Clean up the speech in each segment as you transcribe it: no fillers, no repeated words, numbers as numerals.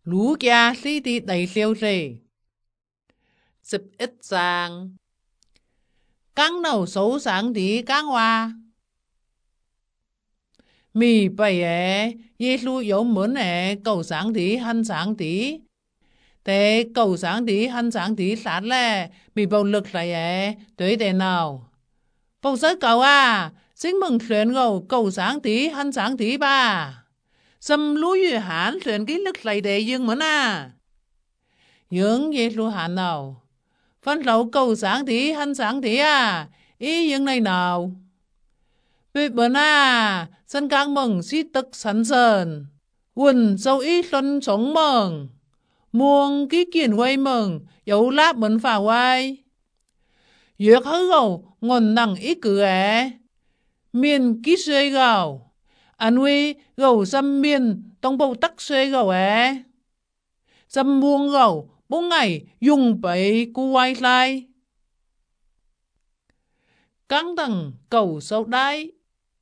lũ kia sĩ đi đầy siêu gì. 11 章 Căng đầu xấu sáng tí căng hoa. Mì bày Giê-xu yếu muốn cầu sáng tí hân sáng tí. Thế cầu sáng tí hân sáng tí sát lệ mì bầu lực lại tới thế nào. Bầu sớt cầu xin mừng xuyên cầu sáng tí hân sáng tí ba. Xâm lũ yu hán xuyên cái lực lại để dương muốn Dương Giê-xu hán nào. Phân lậu cầu sáng tí hân sáng tí ý dương này nào. Vì bữa sân càng mừng sĩ tức sẵn sờn. Quần sâu ý xuân sống mừng. Muông ký kiền quay mừng, dấu láp mừng phá quay. Dược hư gầu, ngôn năng ý cử miền ký xuê gầu. Anh huy gầu xâm miền, tông bầu tắc xuê gầu xâm muông gầu, bố ngày dùng bấy cu quay lại. Căng đằng cầu sâu đáy.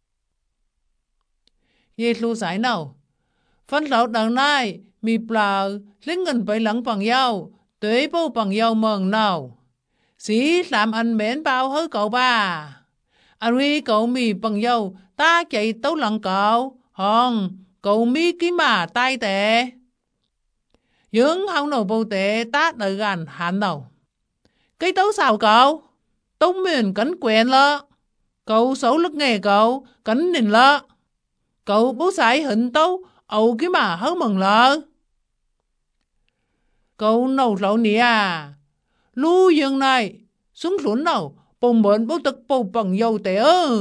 Giê-xu giải nào. Phân lậu đằng này, mì bờ linh ngân bấy lắng bằng nhau, tới bầu bằng nhau mừng nào. Sĩ làm anh mến bao hứ cậu ba. Anh huy cậu mì bằng nhau, ta chạy tấu lặng cậu. Hòn, cậu mi ký mà tay tệ. Dương hông nổ bầu tệ ta đợi gần hẳn nào. Cái tấu sao cậu? Tấu miền cắn quen lợ. Cậu xấu lực nghề cậu, cắn nền lợ. Cậu bố sải hình tấu, ấu ký mà hứ mừng lợ. Cậu nấu lẩu nì Lũ dương này, xuống xuống nào, bông mượn bố tức bầu bằng dâu tệ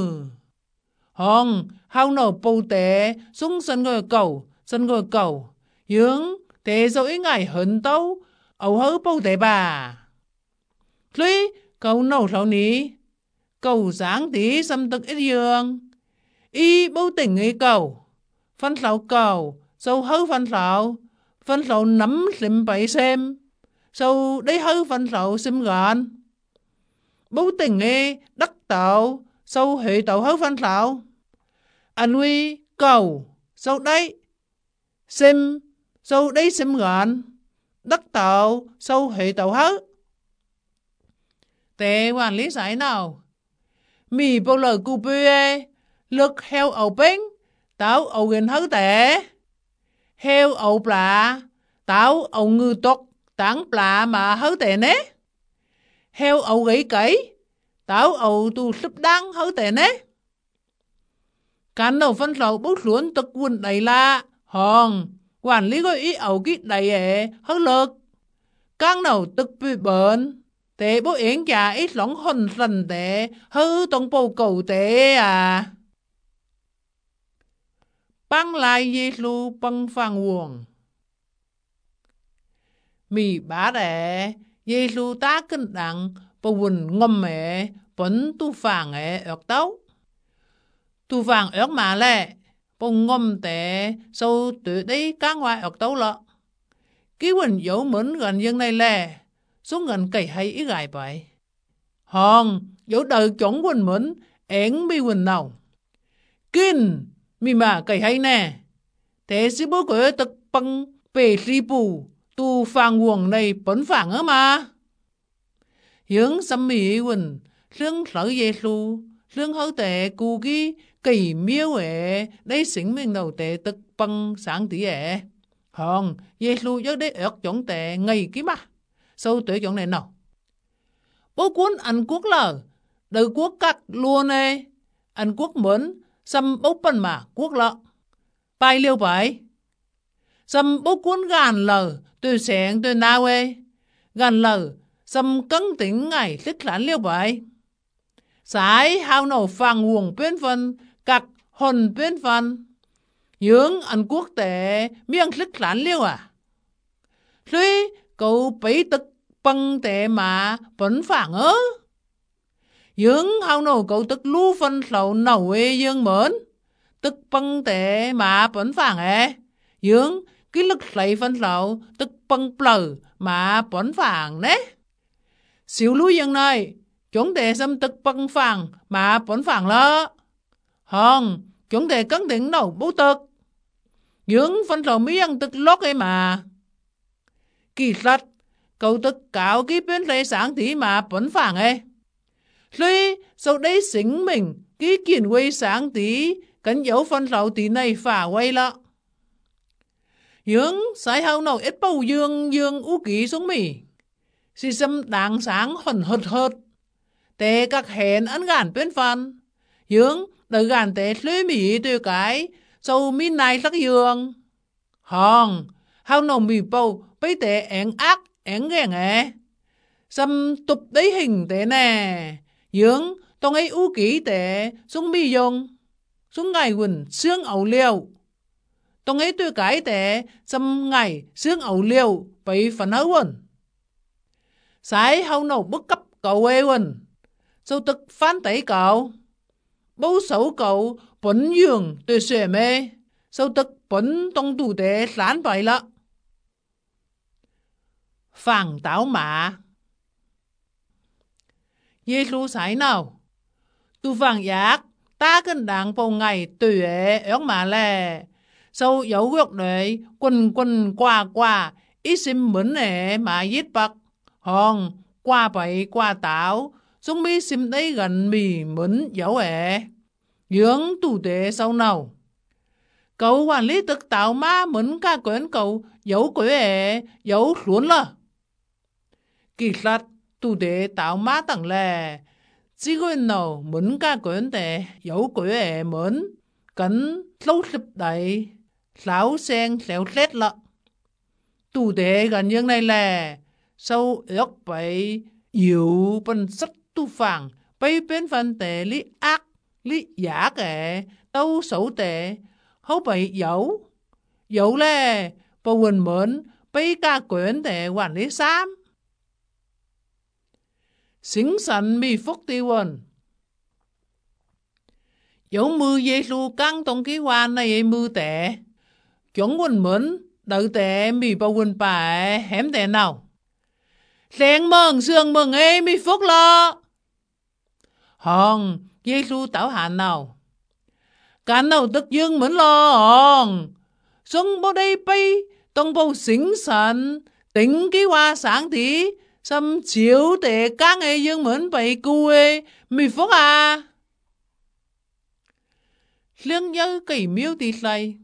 Hòn, hao nấu bầu tệ, xuống sân ngồi cầu. Dương, tệ dâu ý ngài hình tấu, ấu hứ bầu tệ bà. Lý, cậu nấu lẩu nì. Cậu sáng tí xâm tức ít dương. Y bố tỉnh ý cậu. Phân lẩu cậu, dâu hứ phân lẩu nắm xìm bậy xem. Sau đấy hư phân lậu xâm gọn. Bố tình đắc tạo. Sau hệ tạo hư phân lậu. Anh huy cầu. Sau đấy xâm. Sau đấy xâm gọn. Đắc tạo. Sau hệ tạo hư. Tệ hoàn lý giải nào. Mì bầu lời cụ bê. Lực heo ẩu bánh. Táo ẩu gần hư tệ. Heo ẩu plạ. Táo ẩu ngư tốt. Táng plạ mà hứ tệ nế. Heo ẩu gãy cấy. Táo ẩu tù sụp đăng hứ tệ nế. Cán đầu phân lậu bút luôn tức quần đầy lạ. Hòn. Quản lý gọi ý ẩu kít đầy hứ lực. Cán đầu tức bị bẩn. Tệ bố yến chà ít lỏng hồn sần tệ. Hứ tông bầu cầu tệ Băng lại Giê-xu băng phàng nguồn. Mì bá Giê-xu tá kinh đặng bầu quần ngâm bấn tu phàng ớt tấu. Tu phàng ớt mà bầu ngâm sâu tự đấy cá ngoài ớt tấu lọ. Ký quần dấu mến gần dân này xuống gần cầy hay ý gài vậy. Hòn dấu đời chổng quần mến én mi quần nào. Kinh mi mà cầy hay nè. Thế sĩ bố của tật băng bề sĩ bù. Tu phàng nguồn này bấn phàng mà. Hướng xâm mì quần, lương sở Giê-xu, lương hấu tệ cụ ký kỳ miêu đấy xỉnh mình đầu tệ tức băng sáng tí Hòn, Giê-xu giấc đấy ớt chổng tệ ngay ký mà. Sâu tuổi chổng này nào. Bố cuốn anh quốc lờ, đời quốc cắt luôn anh quốc mến, xâm bố bần mà quốc lọ. Bài liêu bài. Xâm bố cuốn gàn lờ, tôi sáng tôi nào gần lờ xâm cân tính ngày thích lãn liêu bởi. Sái hao nổ phàng nguồn bên phân cặc hồn bên phân. Dưỡng anh quốc tế miệng thích lãn liêu Lý cậu bấy tức băng tệ mà vẫn phàng Dưỡng hao nổ cậu tức lưu phân sầu nầu dương mến. Tức băng tệ mà vẫn phàng Dưỡng cái lực lấy phân lậu tức băng plờ mà bón phàng Xíu lũ dân này, chúng ta xâm tức băng phàng mà bón phàng lỡ. Hòn, chúng ta cân định đầu bố tức. Dưỡng phân lậu mấy dân tức lốt mà. Kỳ thật, cậu tất cáo cái bên lệ sáng tí mà bấn phẳng ấy. Rồi, sau đây xính mình, cái kiện quay sáng tí, cánh dấu phân rau tí này phả quay lọ. Nhưng, sai hào nào ít bầu dương ú ký xuống mì. Sì xâm đáng sáng hồn hợt. Tế các hẹn ăn gàn bên phần. Nhưng, đời gàn tế lưới mì từ cái, sau mì này sắc dương. Hòn, hào nào mì bầu, bây tế én ác, én ghen ấy. Xâm tục đấy hình tế nè. Nhưng, tông ấy ú ký tế, xuống mì dùng. Xuống ngày quỳnh xương ẩu liều. Tông ấy từ cái tế, xâm ngày xương ẩu liều, bấy phần hấu quỳnh. Sai hào nào bức cấp cậu ê quỳnh. Sau tức phán tẩy cậu. Bố xấu cậu bấn dường từ xuyên mê. Sau tức bấn tông tù tế lãn bày lạ. Phàng táo mã. Giê-xu sái nào. Tu phàng giác. Ta cân đáng bầu ngày tùy ế ớt mà lè. Sau dấu gốc đấy quần qua. Ít xìm mấn ế mà giết bạc. Hòn qua bậy qua táo. Chúng mi xìm đấy gần mì mấn dấu ế. Dưỡng tù tế sau nào. Cậu quản lý thực tạo má mấn ca quyến cậu dấu quế ế dấu xuống lờ. Kỳ sát tù tế tạo má tặng lè. Chỉ quên nào mấn ca quyến tế dấu quế ế mấn. Cấn lâu sịp đầy. Sáu sen xéo xét lợ. Tù tế gần như này lè. Sau ước bấy yếu bần sắc tu phẳng. Bây bên phần tế lý ác. Lý giả kệ. Đâu xấu tế. Hấu bấy dấu. Dấu lè. Bà quần mến. Bây ca quyến tế quản lý xám. Xính sẵn mì phúc tiêu quần. Dấu mư Giê-xu căng trong cái quan này mư tế. Chúng quần mến. Đợi tế mì bà quần bà hém tế nào. Sáng mừng sương mừng ê mì phúc lọ. Hòn Giê-xu tảo hạn nào. Cán nào tức dương mến lọ hòn. Xong bố đây bây tông bầu xính sẵn. Tính cái hoa sáng tí. Xâm chiếu tế các ê dương mến bày cù ê mì phúc à. Liên nhớ cây miêu tí xây.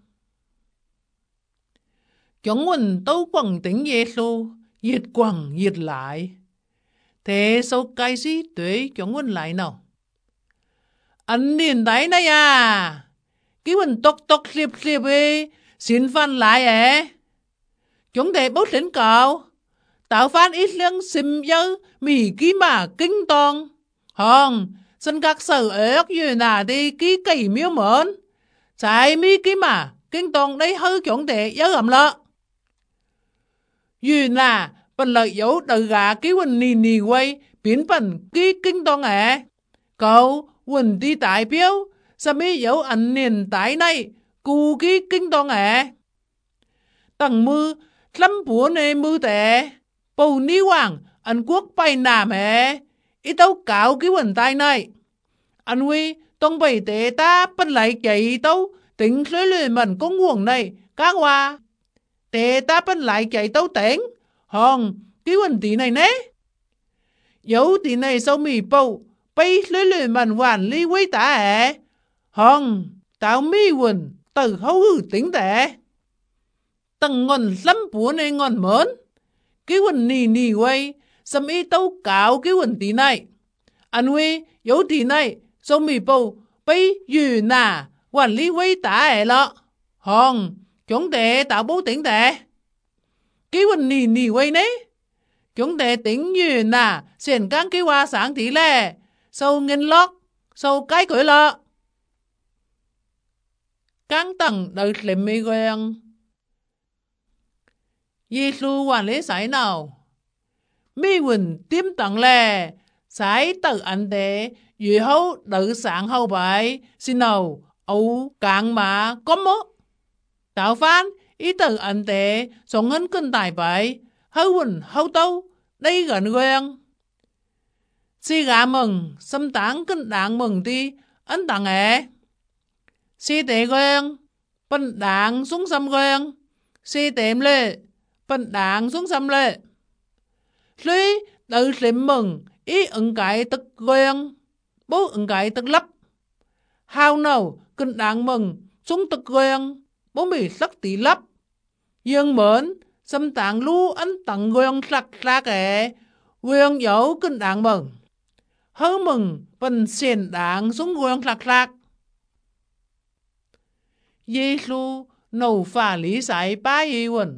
Chúng mình tâu quẳng tính Giê-xu. Diệt quẳng diệt lại. Thế sau cái gì tuế chúng mình lại nào. Anh nhìn đấy này à. Cái mình tốc xịp ấy. Xin phân lại ấy. Chúng để bốc đến cậu. Tạo phán ít lương xìm dơ. Mì ký mà kinh tông. Hòn. Sân các sở ớt như nà đi ký cây miêu mớn. Chạy mi ký mà kinh tông đấy hơi chúng để dơ ẩm lợ. Dù nà. Phần lợi dấu đời gà ký quần nì quay. Biến phần ký kinh tông ế. Cậu quần đi tại biếu. Sao mi dấu ảnh niên tại này. Cú ký kinh tông ế. Tầng mư. Lâm búa nê mư tế. Bầu ni hoàng. Anh quốc bay nàm ế. Ít tâu cáo ký quần tai này. Anh huy. Tông bày tế ta. Phần lại chạy tâu. Tính lưới lưới mần công nguồn này. Các hoa. Tế ta phần lại chạy tâu tính. Hòn, cái quần tí này nế. Dấu tí này sau mì bầu. Bây lưới màn hoàn ly quấy tả ế. Hòn, tao mì quần. Từ hấu hư tính tệ. Tầng ngọn lắm búa này ngọn mớn. Cái quần nì quay. Xâm y tâu cáo cái quần tí này. Anh huy, dấu tí này sau mì bầu. Bây dù nà hoàn ly quấy tả ế lọ. Hòn, chúng tệ tạo bố tính tệ. Cái quần nì quay nế. Chúng ta tính như nà. Xuyên các cái hoa sáng tí lè. Sau nghiên lót. Sau cái cưỡi lọ. Các tầng đợt lệm mì quen. Giê-xu hoàn lý sải nào. Mi quỳnh tiêm tầng lè. Sải tự ảnh tế. Dù hấu đợt sáng hâu bại. Xin nào. Ấu càng mà có mốt. Tạo phán. Ý tự ảnh tế. Sống hấn cân tài bại. Hấu quỳnh hấu tâu. Đây gần quen. Si gà mừng. Xâm tán cân đảng mừng đi. Ấn tặng ế. Si tế quen. Bần đảng xuống xâm quen. Si tệm lệ. phần đảng xuống xâm lệ. Lý tự liệm mừng ý ứng cái tức quen, bố ứng cái tức lấp. Hào nào kinh đảng mừng xuống tức quen, bố mì sắc tí lấp. Dương mến xâm tạng lưu ấn tặng quen sạc sạc quen dấu kinh đảng mừng. Hớ mừng phần xiên đảng xuống quen sạc sạc. Giê-xu nâu phá lý giải bá y quần.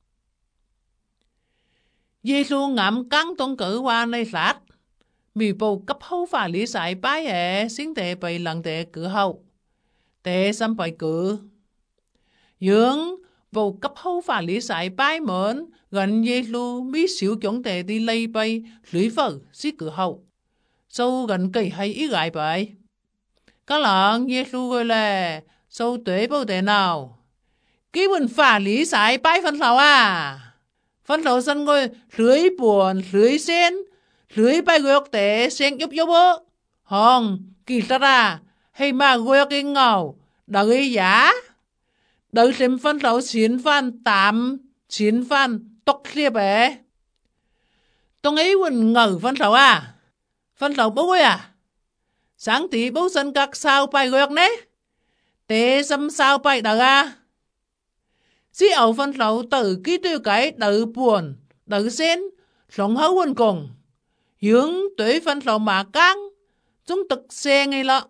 Giê-xu ngắm căng tôn cử qua nơi sát. Mì bầu cấp hấu phá lý giải bá xin tệ bày lần tệ cử hậu. Tệ xâm bày cử. Dương bầu cấp hấu phá lý giải bá mến gần Giê-xu mỹ xíu chống tệ đi lây bày lưới phở xí cử hậu. Sâu gần cây hay ý gại bày. Các lần Giê-xu gọi là sâu tuế bầu tệ nào. Ký bình phá lý giải bái phân lầu à. Phân lầu sân ngôi lưới buồn, lưới sen, lưới bài gược tế sen giúp giúp bố. Hông, kỳ sát à, hay mà gược cái ngầu, đợi giá. Đợi xem phân lầu xin phân tạm, xin phân tốc liếp ấy. Tông ấy bình ngờ phân lầu à. Phân lầu bố ơi à. Sáng tí bố sân các sao bài gược nế. Tế xâm sao bài đợi à. Dĩ ẩu phân lầu tử ký tiêu cái đợi buồn, đợi sen, sống hấu quần cùng. Hướng tới phân lầu mà căng, chúng thực xe ngay lọ.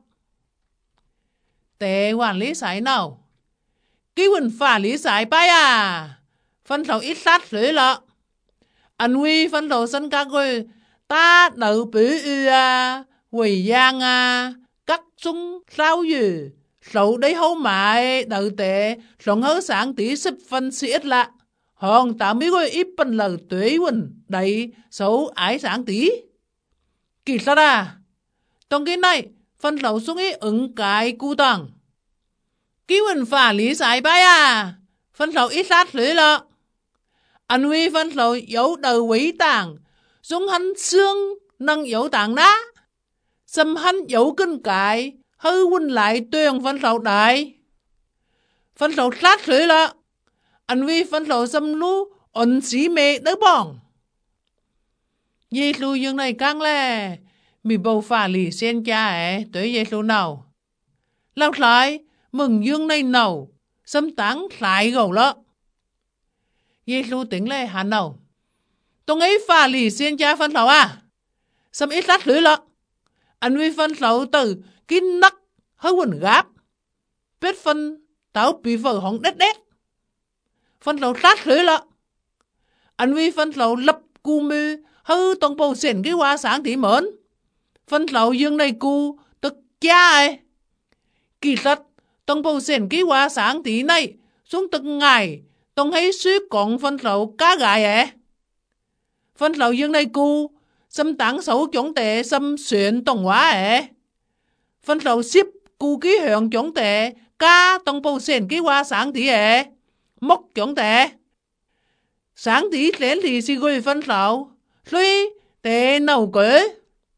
Tế quản lý giải nào. Ký quần phá lý giải bái à. Phân lầu ít sát lưới lọ. Anh huy phân lầu sân các người, ta đợi bế ư à, quỷ giang à, các chúng sao dư. Sầu đấy hấu mãi đợi tệ, sống hấu sáng tí xếp phân sĩ ít lạ. Hòn tạo mấy người ít phần lời tuế quần, đấy xấu ái sáng tí. Kỳ sát à, trong cái này, phân lầu xuống ý ứng cái cụ tầng. Ký quần phá lý giải bái à, phân lầu ít sát lưới lọ. Anh huy phân lầu yếu đầu quý tàng, xuống hắn xương nâng yếu tàng ná. Xâm hắn yếu kinh cái, hư quân lại tuyên phân lầu đại. Phân lầu sát lưới lọ. Anh vì phân lầu xâm lưu ổn xí mê đỡ bỏng. Giê-xu dương này căng lè. Mì bầu phá lì sen cha tới Giê-xu nào. Lão lại mừng dương này nào. Xâm táng lại gầu lọ. Giê-xu tính lè hẳn nào. Tông ấy phá lì sen cha phân lầu à. Xâm ít sát lưới lọ. Anh vì phân lầu từ kinh nắc hơi quần gáp. Biết phân táo bị vợ hóng đét đét. Phân lầu sát lưới lọ. Anh vì phân lầu lập cù mê hơi tổng bầu xển cái hoa sáng tí mến. Phân lầu dương này cù tức cha ấy. Kỳ thật tổng bầu xển cái hoa sáng tí này xuống tức ngày tổng hay suy còn phân lầu cá gài ấy. Phân lầu dương này cù xâm táng xấu chống tệ xâm xuyên tổng hóa ấy. Phân lầu xếp cù ký hưởng chống tệ ca tổng bầu xển cái hoa sáng tí ấy. Mốc chống tệ. Sáng tí lên thì xì gửi phân lầu. Lui tệ nấu kế.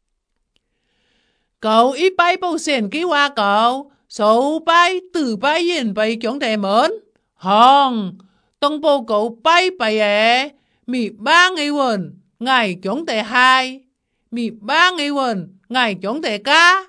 Cậu ít bay bầu xển ký hoa cậu. Số bay từ bay yên bay chống tệ mến. Hòn. Tổng bầu cậu bay bay ấy. Mì 3 ngày quần. Ngày chống tệ 2. Mì 3 ngày quần. Ngày chống tệ ca.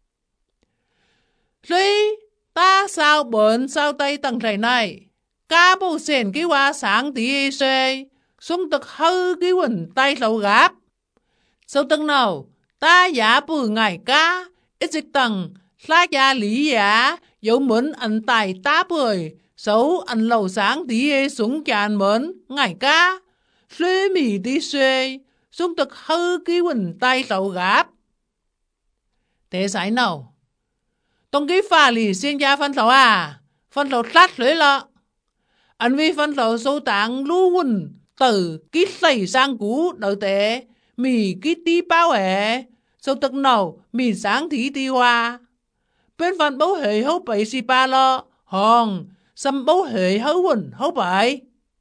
Lui ta sao bẩn sao tay tầng thầy này. Cá bầu xển cái hoa sáng tí xê. Xuống tực hư cái quần tay lầu gáp. Sau tầng nào. Ta giả bù ngày cá. Ít dịch tầng. Lá gia lý giả. Dẫu mến ảnh tài tá bưởi. Xấu ảnh lầu sáng tí xuống chàn mến. Ngày cá. Xuê mì tí xuê. Xuống tực hư cái quần tay lầu gáp. Thế giải nào. Tông cái phá lì xin gia phân lầu à. Phân lầu sát lưới lọ. Anh vì phân lầu sâu tạng lưu quần từ ký xây sang cú đợi tế mì ký tí bao ế sâu tức nào mì sáng thí tí hoa. Bên phần bấu hệ hấu bậy xì ba lo hòn xâm bấu hệ hấu quần hấu bậy.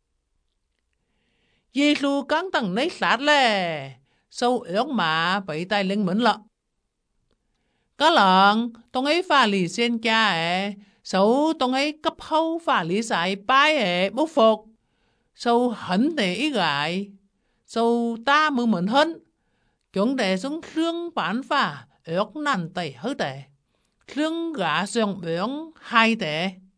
Giê-xu cắn tầng nấy sát lè sâu ớt mà bậy tay lên mến lọ. Có lần tông ấy phá lì sen cha sấu tông ấy cấp hấu phá lý giải bái bốc phục. sau hẳn để ý gái, sau ta mới mượn hơn, chúng để xuống lương bản phá ước nàn tẩy hứ tệ, lương gã dòng bướng hai tệ.